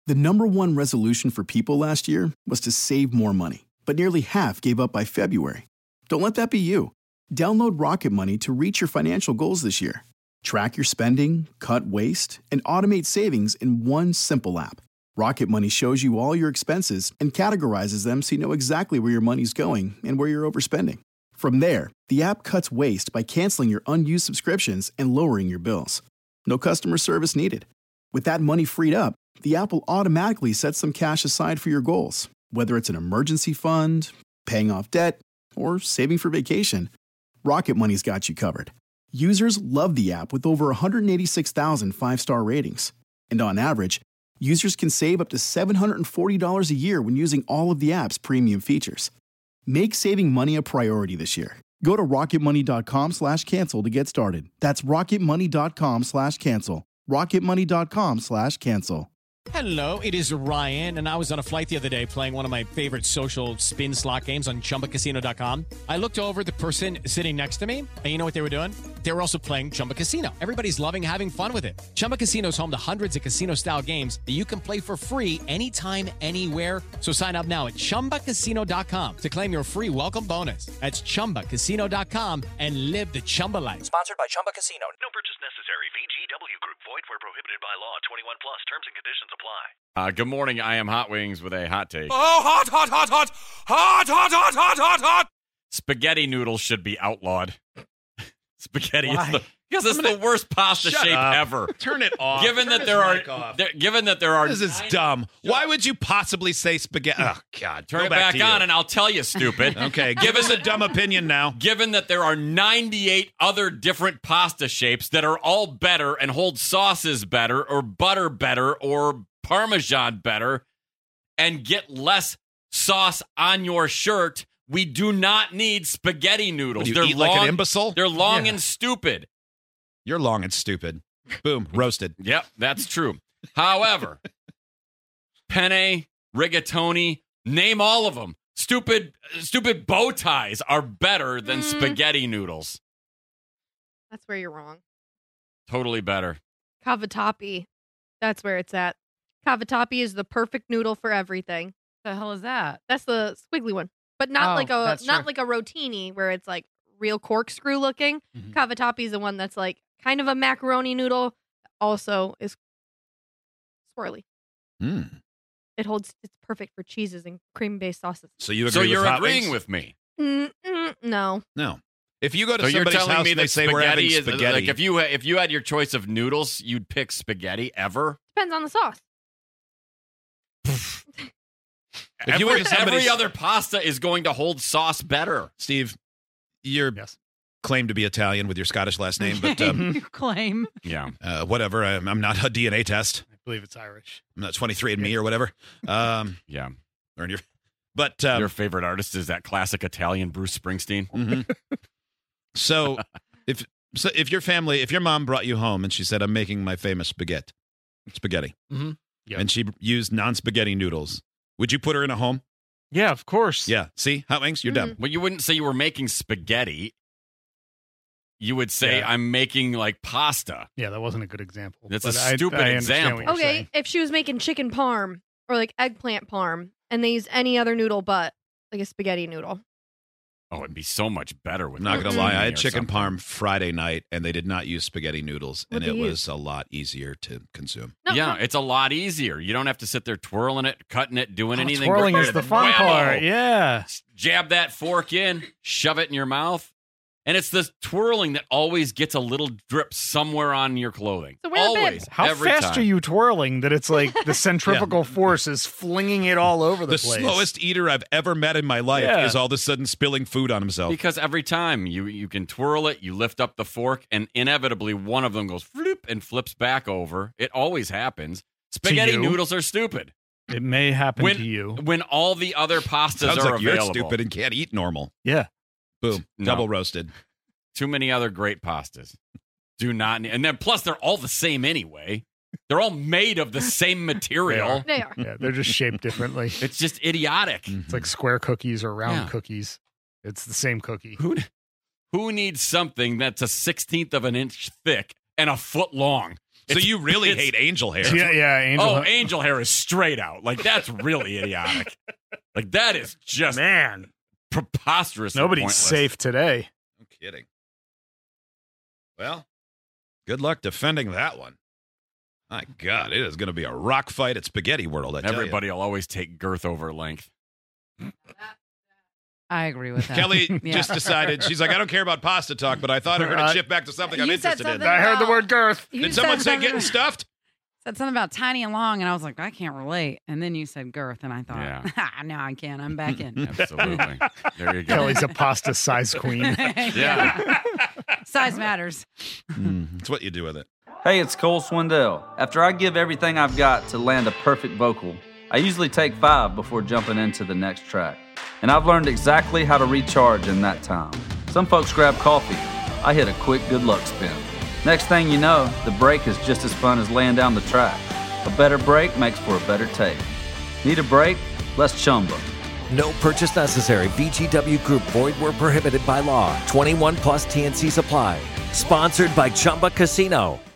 The number one resolution for people last year was to save more money, but nearly half gave up by February. Don't let that be you. Download Rocket Money to reach your financial goals this year. Track your spending, cut waste, and automate savings in one simple app. Rocket Money shows you all your expenses and categorizes them so you know exactly where your money's going and where you're overspending. From there, the app cuts waste by canceling your unused subscriptions and lowering your bills. No customer service needed. With that money freed up, the app will automatically set some cash aside for your goals, whether it's an emergency fund, paying off debt, or saving for vacation. Rocket Money's got you covered. Users love the app with over 186,000 five-star ratings. And on average, users can save up to $740 a year when using all of the app's premium features. Make saving money a priority this year. Go to rocketmoney.com/cancel to get started. That's rocketmoney.com/cancel. rocketmoney.com/cancel. Hello, it is Ryan, and I was on a flight the other day playing one of my favorite social spin slot games on ChumbaCasino.com. I looked over at the person sitting next to me, and you know what they were doing? They were also playing Chumba Casino. Everybody's loving having fun with it. Chumba Casino is home to hundreds of casino-style games that you can play for free anytime, anywhere. So sign up now at ChumbaCasino.com to claim your free welcome bonus. That's ChumbaCasino.com and live the Chumba life. Sponsored by Chumba Casino. No purchase necessary. VGW Group. Void where prohibited by law. 21 plus. Terms and conditions apply. Good morning. I am Hot Wings with a hot take. Oh, hot, hot, hot, hot, hot, hot, hot, hot, hot, hot. Spaghetti noodles should be outlawed. Spaghetti Why? because it's the worst pasta shape ever. Turn it off. Given that there are, This is dumb. Why would you possibly say spaghetti? Oh, God. turn it back on, and I'll tell you, stupid. Okay, give us a dumb opinion now. Given that there are 98 other different pasta shapes that are all better and hold sauces better or butter better or Parmesan better and get less sauce on your shirt, we do not need spaghetti noodles. Would you eat like an imbecile? They're long and stupid. You're long and stupid. Boom, roasted. Yep, that's true. However, penne, rigatoni, name all of them. Stupid bow ties are better than spaghetti noodles. That's where you're wrong. Totally better. Cavatappi. That's where it's at. Cavatappi is the perfect noodle for everything. The hell is that? That's the squiggly one. But not like a that's true. like a rotini where it's like real corkscrew looking. Cavatappi is the one that's like kind of a macaroni noodle. Also is swirly. It's perfect for cheeses and cream-based sauces. So you agree So you're with Hot agreeing Wings? with me? No. No. If you go to So you're somebody's telling house me and they that say we're having spaghetti is spaghetti. like if you had your choice of noodles, you'd pick spaghetti ever? Depends on the sauce. If you went to Every somebody's- other pasta is going to hold sauce better. Steve, you're claim to be Italian with your Scottish last name, but You claim. Yeah. whatever. I'm not a DNA test. I believe it's Irish. I'm not 23andMe or whatever. Yeah. Or your, but Your favorite artist is that classic Italian Bruce Springsteen? So if your family, if your mom brought you home and she said, "I'm making my famous spaghetti," Mhm. Yep. and she used non-spaghetti noodles, would you put her in a home? Yeah, of course. Yeah. See, Hot Wings, you're dumb. Well, you wouldn't say you were making spaghetti. You would say, Yeah. I'm making like pasta. Yeah, that wasn't a good example. That's but a stupid I understand example. what you're Okay, saying. if she was making chicken parm or like eggplant parm and they use any other noodle but like a spaghetti noodle. Oh, it'd be so much better with I'm not going to lie. I had or chicken something. parm Friday night, and they did not use spaghetti noodles, and What'd it they was a lot easier to consume. No, Yeah, no. it's a lot easier. You don't have to sit there twirling it, cutting it, doing anything. Twirling Get is it the fun whammo. part. Yeah. Jab that fork in, shove it in your mouth. And it's the twirling that always gets a little drip somewhere on your clothing. So wear a bib. Always. How every fast time. are you twirling that it's like the centrifugal force is flinging it all over the The place? slowest eater I've ever met in my life Yeah. is all of a sudden spilling food on himself. Because every time you can twirl it, you lift up the fork, and inevitably one of them goes flip and flips back over. It always happens. Spaghetti you? noodles are stupid. It may happen When to you. when all the other pastas Sounds are like you're available. stupid and can't eat normal. Yeah. Boom. No. Double roasted. Too many other great pastas. Do not need, and then plus they're all the same anyway. They're all made of the same material. They are. Yeah, they're just shaped differently. It's just idiotic. It's like square cookies or round Yeah. cookies. It's the same cookie. Who needs something that's a 1/16 of an inch thick and a foot long? So you really hate angel hair? Yeah, Angel. Oh, angel hair is straight out. Like, that's really idiotic. Like, that is just Man, preposterous. and nobody's pointless. safe today. No kidding. Well, good luck defending that one. My God, it is going to be a rock fight at Spaghetti World. I tell you. Everybody will always take girth over length. I agree with that. Kelly Yeah. just decided, she's like, I don't care about pasta talk, but I thought I heard it shift back to something I'm You said interested in. something I heard the about- word girth. You Did someone said say something- getting stuffed? Said something about tiny and long, and I was like, I can't relate. And then you said girth, and I thought, Yeah. now I can. I'm back in. Absolutely. There you go. Kelly's a pasta size queen. Yeah. Size matters. It's what you do with it. Hey, it's Cole Swindell. After I give everything I've got to land a perfect vocal, I usually take 5 before jumping into the next track. And I've learned exactly how to recharge in that time. Some folks grab coffee. I hit a quick good luck spin. Next thing you know, the break is just as fun as laying down the track. A better break makes for a better take. Need a break? Let's chumba. No purchase necessary. VGW Group. Void where prohibited by law. 21 plus TNC Supply. Sponsored by Chumba Casino.